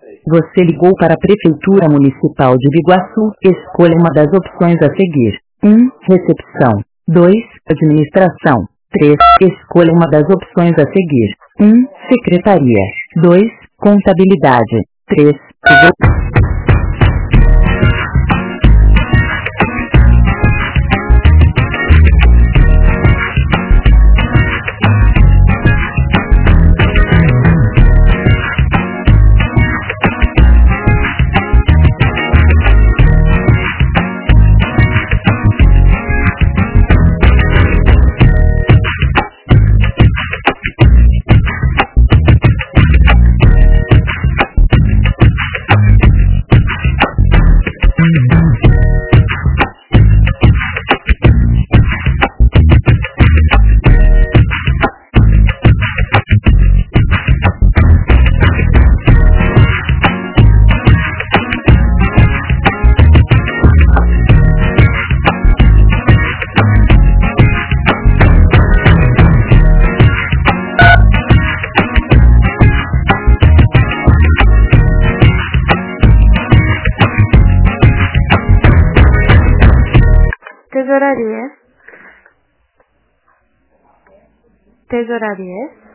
Você ligou para a Prefeitura Municipal de Biguaçu. Escolha uma das opções a seguir. 1. Recepção. 2. Administração. 3. Escolha uma das opções a seguir. 1. Secretaria. 2. Contabilidade. 3. Tesouraria. Tesouraria.